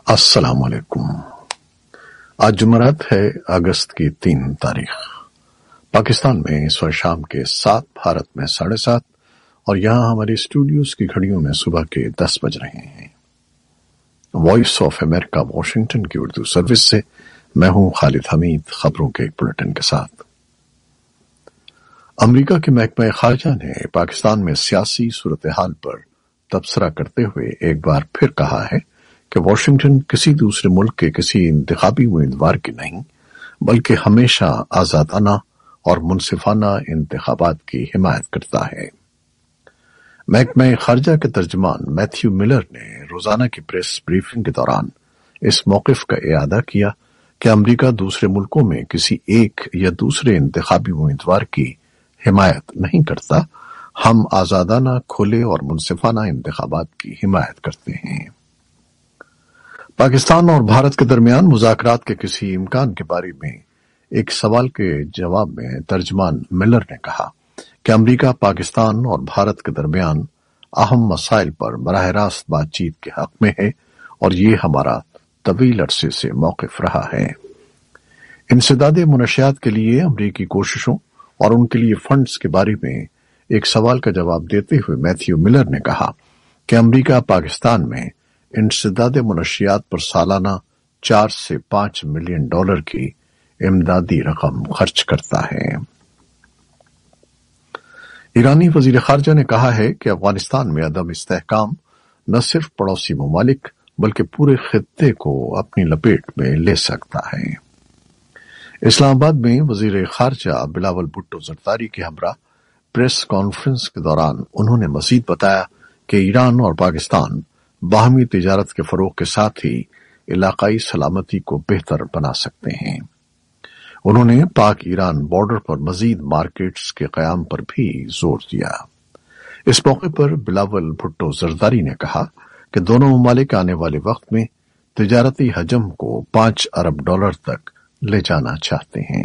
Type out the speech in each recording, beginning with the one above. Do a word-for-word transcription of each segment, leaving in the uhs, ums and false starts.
السلام علیکم۔ آج جمعرات ہے، اگست کی تین تاریخ۔ پاکستان میں اس وقت شام کے سات، بھارت میں ساڑھے سات، اور یہاں ہمارے اسٹوڈیوز کی گھڑیوں میں صبح کے دس بج رہے ہیں۔ وائس آف امریکہ واشنگٹن کی اردو سروس سے میں ہوں خالد حمید، خبروں کے ایک بلیٹن کے ساتھ۔ امریکہ کے محکمہ خارجہ نے پاکستان میں سیاسی صورتحال پر تبصرہ کرتے ہوئے ایک بار پھر کہا ہے کہ واشنگٹن کسی دوسرے ملک کے کسی انتخابی امیدوار کی نہیں، بلکہ ہمیشہ آزادانہ اور منصفانہ انتخابات کی حمایت کرتا ہے۔ محکمہ خارجہ کے ترجمان میتھیو ملر نے روزانہ کی پریس بریفنگ کے دوران اس موقف کا اعادہ کیا کہ امریکہ دوسرے ملکوں میں کسی ایک یا دوسرے انتخابی امیدوار کی حمایت نہیں کرتا، ہم آزادانہ، کھلے اور منصفانہ انتخابات کی حمایت کرتے ہیں۔ پاکستان اور بھارت کے درمیان مذاکرات کے کسی امکان کے بارے میں ایک سوال کے جواب میں ترجمان ملر نے کہا کہ امریکہ پاکستان اور بھارت کے درمیان اہم مسائل پر براہ راست بات چیت کے حق میں ہے، اور یہ ہمارا طویل عرصے سے موقف رہا ہے۔ انسداد منشیات کے لیے امریکی کوششوں اور ان کے لیے فنڈز کے بارے میں ایک سوال کا جواب دیتے ہوئے میتھیو ملر نے کہا کہ امریکہ پاکستان میں انسداد منشیات پر سالانہ چار سے پانچ ملین ڈالر کی امدادی رقم خرچ کرتا ہے۔ ایرانی وزیر خارجہ نے کہا ہے کہ افغانستان میں عدم استحکام نہ صرف پڑوسی ممالک بلکہ پورے خطے کو اپنی لپیٹ میں لے سکتا ہے۔ اسلام آباد میں وزیر خارجہ بلاول بھٹو زرداری کے ہمراہ پریس کانفرنس کے دوران انہوں نے مزید بتایا کہ ایران اور پاکستان باہمی تجارت کے فروغ کے ساتھ ہی علاقائی سلامتی کو بہتر بنا سکتے ہیں۔ انہوں نے پاک ایران بارڈر پر مزید مارکیٹس کے قیام پر بھی زور دیا۔ اس موقع پر بلاول بھٹو زرداری نے کہا کہ دونوں ممالک آنے والے وقت میں تجارتی حجم کو پانچ ارب ڈالر تک لے جانا چاہتے ہیں۔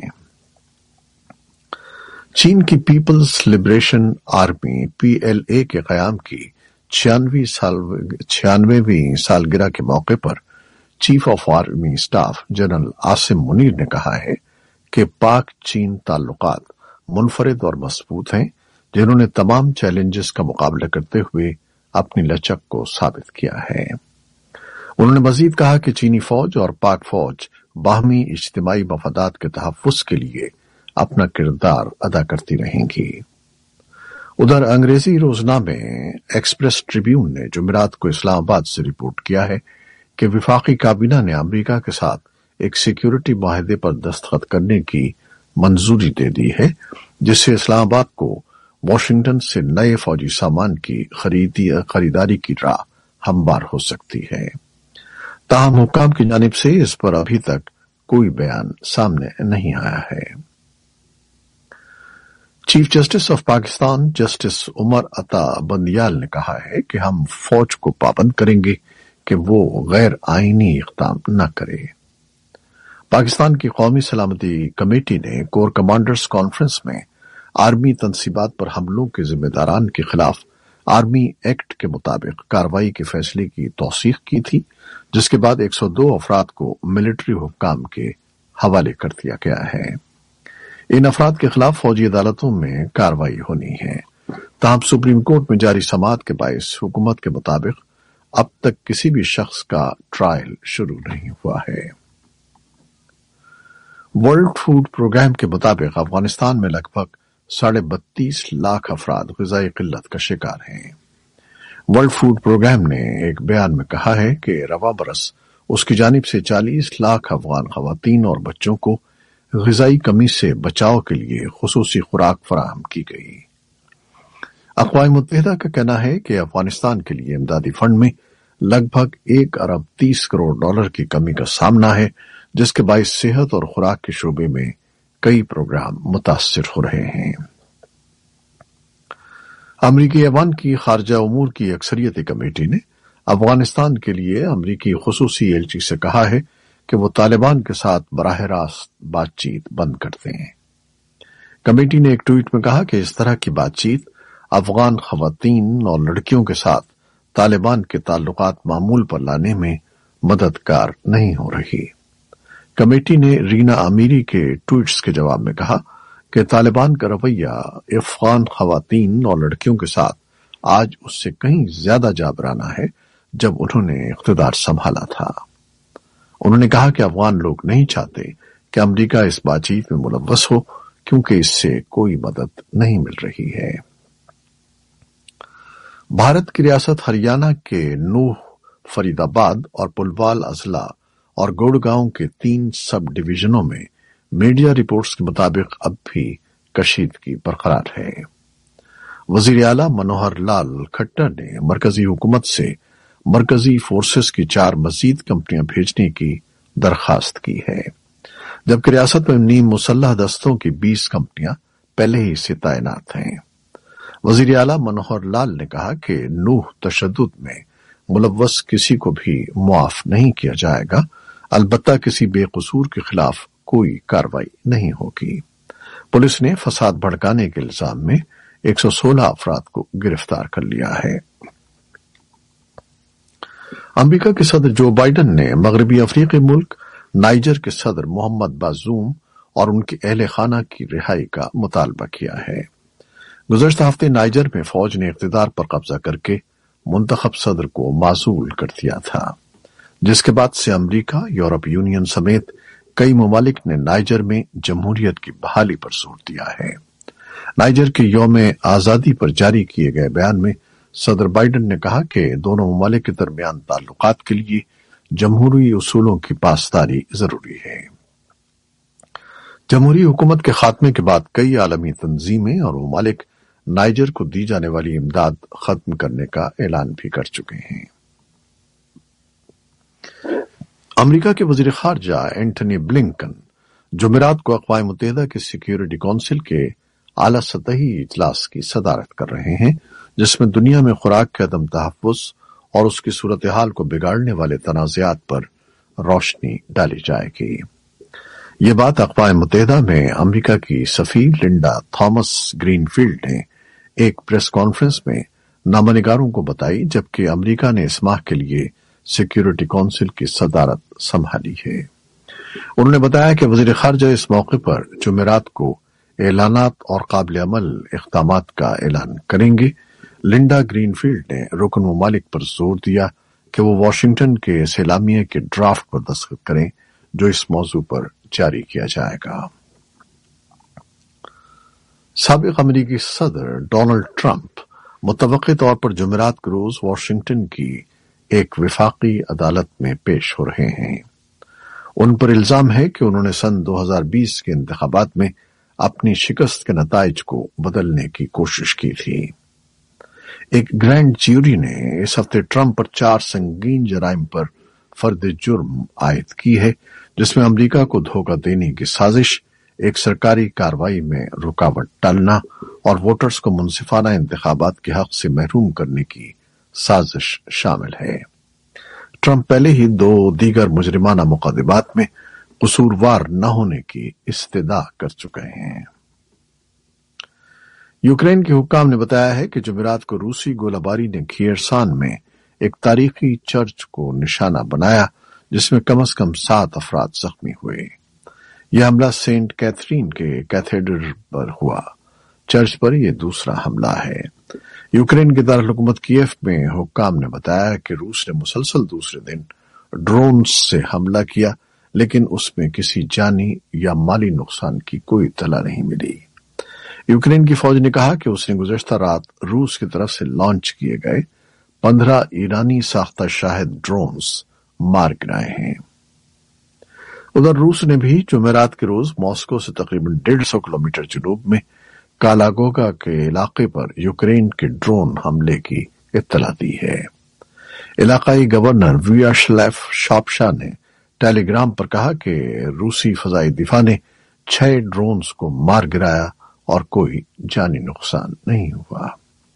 چین کی people's liberation army P L A کے قیام کی چھیانویں سال چھیانویں سالگرہ کے موقع پر chief of army staff general Asim Munir نے کہا ہے کہ پاک چین تعلقات منفرد اور مضبوط ہیں، جنہوں نے تمام چیلنجز کا مقابلہ کرتے ہوئے اپنی لچک کو ثابت کیا ہے۔ انہوں نے مزید کہا کہ چینی فوج اور پاک فوج باہمی اجتماعی مفادات کے تحفظ کے لیے اپنا کردار ادا کرتی رہیں گی۔ ادھر انگریزی روزنامے ایکسپریس ٹریبیون نے جمعرات کو اسلام آباد سے رپورٹ کیا ہے کہ وفاقی کابینہ نے امریکہ کے ساتھ ایک سیکیورٹی معاہدے پر دستخط کرنے کی منظوری دے دی ہے، جس سے اسلام آباد کو واشنگٹن سے نئے فوجی سامان کی خریداری کی راہ ہموار ہو سکتی ہے۔ تاہم حکام کی جانب سے اس پر ابھی تک کوئی بیان سامنے نہیں آیا ہے۔ Chief justice of Pakistan justice Umar Ata Bandial نے کہا ہے کہ ہم فوج کو پابند کریں گے کہ وہ غیر آئینی اقدام نہ کرے۔ پاکستان کی قومی سلامتی کمیٹی نے کور کمانڈرز کانفرنس میں آرمی تنصیبات پر حملوں کے ذمہ داران کے خلاف آرمی ایکٹ کے مطابق کارروائی کے فیصلے کی توثیق کی تھی، جس کے بعد ایک سو دو افراد کو ملٹری حکام کے حوالے کر دیا گیا ہے۔ ان افراد کے خلاف فوجی عدالتوں میں کارروائی ہونی ہے۔ تاہم سپریم کورٹ میں جاری سماعت کے باعث حکومت کے مطابق اب تک کسی بھی شخص کا ٹرائل شروع نہیں ہوا ہے۔ ورلڈ فوڈ پروگرام کے مطابق افغانستان میں لگ بھگ ساڑھے بتیس لاکھ افراد غذائی قلت کا شکار ہیں۔ ورلڈ فوڈ پروگرام نے ایک بیان میں کہا ہے کہ رواں برس اس کی جانب سے چالیس لاکھ افغان خواتین اور بچوں کو غذائی کمی سے بچاؤ کے لیے خصوصی خوراک فراہم کی گئی۔ اقوام متحدہ کا کہنا ہے کہ افغانستان کے لیے امدادی فنڈ میں لگ بھگ ایک ارب تیس کروڑ ڈالر کی کمی کا سامنا ہے، جس کے باعث صحت اور خوراک کے شعبے میں کئی پروگرام متاثر ہو رہے ہیں۔ امریکی ایوان کی خارجہ امور کی اکثریتی کمیٹی نے افغانستان کے لیے امریکی خصوصی ایلچی سے کہا ہے کہ وہ طالبان کے ساتھ براہ راست بات چیت بند کر دیں۔ کمیٹی نے ایک ٹویٹ میں کہا کہ اس طرح کی بات چیت افغان خواتین اور لڑکیوں کے ساتھ طالبان کے تعلقات معمول پر لانے میں مددگار نہیں ہو رہی۔ کمیٹی نے رینا امیری کے ٹویٹس کے جواب میں کہا کہ طالبان کا رویہ افغان خواتین اور لڑکیوں کے ساتھ آج اس سے کہیں زیادہ جابرانہ ہے جب انہوں نے اقتدار سنبھالا تھا۔ انہوں نے کہا کہ افغان لوگ نہیں چاہتے کہ امریکہ اس بات چیت میں ملوث ہو کیونکہ اس سے کوئی مدد نہیں مل رہی ہے۔ بھارت کی ریاست ہریانہ کے نوح، فرید آباد اور پلوال اضلاع اور گڑگاؤں کے تین سب ڈویژنوں میں میڈیا رپورٹس کے مطابق اب بھی کشیدگی برقرار ہے۔ وزیر اعلیٰ منوہر لال کھٹر نے مرکزی حکومت سے مرکزی فورسز کی چار مزید کمپنیاں بھیجنے کی درخواست کی ہے، جبکہ ریاست میں نیم مسلح دستوں کی بیس کمپنیاں پہلے ہی سے تعینات ہیں۔ وزیر اعلیٰ منوہر لال نے کہا کہ نوح تشدد میں ملوث کسی کو بھی معاف نہیں کیا جائے گا، البتہ کسی بے قصور کے خلاف کوئی کارروائی نہیں ہوگی۔ پولیس نے فساد بھڑکانے کے الزام میں ایک سو سولہ افراد کو گرفتار کر لیا ہے۔ امریکہ کے صدر جو بائیڈن نے مغربی افریقی ملک نائجر کے صدر محمد بازوم اور ان کے اہل خانہ کی رہائی کا مطالبہ کیا ہے۔ گزشتہ ہفتے نائجر میں فوج نے اقتدار پر قبضہ کر کے منتخب صدر کو معزول کر دیا تھا، جس کے بعد سے امریکہ، یورپ یونین سمیت کئی ممالک نے نائجر میں جمہوریت کی بحالی پر زور دیا ہے۔ نائجر کے یوم آزادی پر جاری کیے گئے بیان میں صدر بائیڈن نے کہا کہ دونوں ممالک کے درمیان تعلقات کے لیے جمہوری اصولوں کی پاسداری ضروری ہے۔ جمہوری حکومت کے خاتمے کے بعد کئی عالمی تنظیمیں اور ممالک نائجر کو دی جانے والی امداد ختم کرنے کا اعلان بھی کر چکے ہیں۔ امریکہ کے وزیر خارجہ اینٹنی بلنکن جمعرات کو اقوام متحدہ کی سیکیورٹی کونسل کے اعلیٰ سطحی اجلاس کی صدارت کر رہے ہیں، جس میں دنیا میں خوراک کے عدم تحفظ اور اس کی صورتحال کو بگاڑنے والے تنازعات پر روشنی ڈالی جائے گی۔ یہ بات اقوام متحدہ میں امریکہ کی سفیر لنڈا تھامس گرین فیلڈ نے ایک پریس کانفرنس میں نامہ نگاروں کو بتائی، جبکہ امریکہ نے اس ماہ کے لیے سیکیورٹی کونسل کی صدارت سنبھالی ہے۔ انہوں نے بتایا کہ وزیر خارجہ اس موقع پر جمعرات کو اعلانات اور قابل عمل اقدامات کا اعلان کریں گے۔ لنڈا گرین فیلڈ نے رکن ممالک پر زور دیا کہ وہ واشنگٹن کے اس اعلامیے کے ڈرافٹ پر دستخط کریں جو اس موضوع پر جاری کیا جائے گا۔ سابق امریکی صدر ڈونلڈ ٹرمپ متوقع طور پر جمعرات کے روز واشنگٹن کی ایک وفاقی عدالت میں پیش ہو رہے ہیں۔ ان پر الزام ہے کہ انہوں نے سن دو ہزار بیس کے انتخابات میں اپنی شکست کے نتائج کو بدلنے کی کوشش کی تھی۔ ایک گرینڈ جیوری نے اس ہفتے ٹرمپ پر چار سنگین جرائم پر فرد جرم عائد کی ہے، جس میں امریکہ کو دھوکہ دینے کی سازش، ایک سرکاری کارروائی میں رکاوٹ ڈالنا اور ووٹرز کو منصفانہ انتخابات کے حق سے محروم کرنے کی سازش شامل ہے۔ ٹرمپ پہلے ہی دو دیگر مجرمانہ مقدمات میں قصوروار نہ ہونے کی استدعا کر چکے ہیں۔ یوکرین کے حکام نے بتایا ہے کہ جمعرات کو روسی گولہ باری نے کھیرسان میں ایک تاریخی چرچ کو نشانہ بنایا، جس میں کم از کم سات افراد زخمی ہوئے۔ یہ حملہ سینٹ کیتھرین کے کیتھیڈرل پر ہوا۔ چرچ پر یہ دوسرا حملہ ہے۔ یوکرین کے دارالحکومت کیف میں حکام نے بتایا کہ روس نے مسلسل دوسرے دن ڈرون سے حملہ کیا، لیکن اس میں کسی جانی یا مالی نقصان کی کوئی اطلاع نہیں ملی۔ یوکرین کی فوج نے کہا کہ اس نے گزشتہ رات روس کی طرف سے لانچ کیے گئے پندرہ ایرانی ساختہ شاہد ڈرونز مار گرائے ہیں۔ ادھر روس نے بھی جمعرات کے روز ماسکو سے تقریباً ڈیڑھ سو کلومیٹر جنوب میں کالاگوگا کے علاقے پر یوکرین کے ڈرون حملے کی اطلاع دی ہے۔ علاقائی گورنر ویاشلیف شاپشا نے ٹیلی گرام پر کہا کہ روسی فضائی دفاع نے چھ ڈرونز کو مار گرایا اور کوئی جانی نقصان نہیں ہوا۔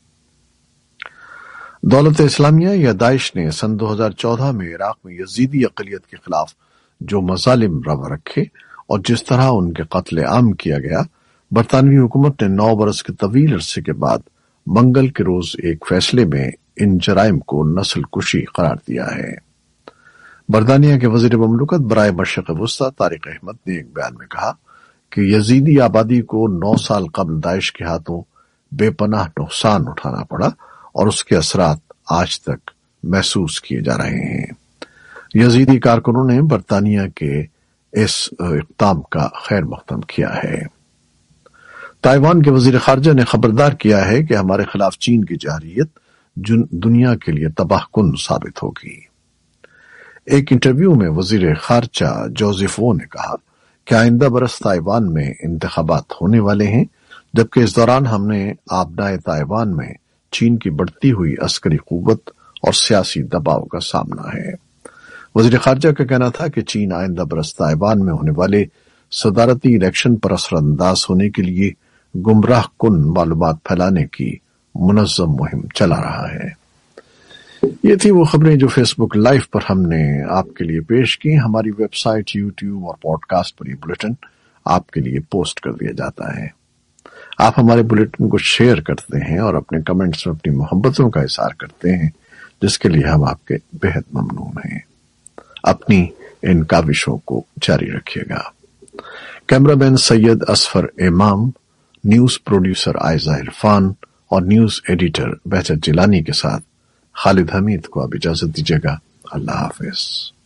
دولت اسلامیہ یا داعش نے سن دو ہزار چودہ میں عراق میں یزیدی اقلیت کے خلاف جو مظالم روا رکھے اور جس طرح ان کے قتل عام کیا گیا، برطانوی حکومت نے نو برس کے طویل عرصے کے بعد منگل کے روز ایک فیصلے میں ان جرائم کو نسل کشی قرار دیا ہے۔ برطانیہ کے وزیر مملکت برائے مشرق وسطی طارق احمد نے ایک بیان میں کہا کہ یزیدی آبادی کو نو سال قبل داعش کے ہاتھوں بے پناہ نقصان اٹھانا پڑا اور اس کے اثرات آج تک محسوس کیے جا رہے ہیں۔ یزیدی کارکنوں نے برطانیہ کے اس اقدام کا خیر مقدم کیا ہے۔ تائیوان کے وزیر خارجہ نے خبردار کیا ہے کہ ہمارے خلاف چین کی جارحیت دنیا کے لیے تباہ کن ثابت ہوگی۔ ایک انٹرویو میں وزیر خارجہ جوزف وو نے کہا کہ آئندہ برس تائیوان میں انتخابات ہونے والے ہیں، جبکہ اس دوران ہم نے آبنائے تائیوان میں چین کی بڑھتی ہوئی عسکری قوت اور سیاسی دباؤ کا سامنا ہے۔ وزیر خارجہ کا کہنا تھا کہ چین آئندہ برس تائیوان میں ہونے والے صدارتی الیکشن پر اثر انداز ہونے کے لیے گمراہ کن معلومات پھیلانے کی منظم مہم چلا رہا ہے۔ یہ تھی وہ خبریں جو فیس بک لائیو پر ہم نے آپ کے لیے پیش کی۔ ہماری ویب سائٹ، یوٹیوب اور پوڈ کاسٹ پر یہ بلیٹن آپ کے لیے پوسٹ کر دیا جاتا ہے۔ آپ ہمارے بلیٹن کو شیئر کرتے ہیں اور اپنے کمنٹس میں اپنی محبتوں کا اظہار کرتے ہیں، جس کے لیے ہم آپ کے بہت ممنون ہیں۔ اپنی ان کاوشوں کو جاری رکھیے گا۔ کیمرہ مین سید اصفر امام، نیوز پروڈیوسر عائزہ عرفان اور نیوز ایڈیٹر بہجت جیلانی کے ساتھ خالد حمید کو اب اجازت دیجیے گا۔ اللہ حافظ۔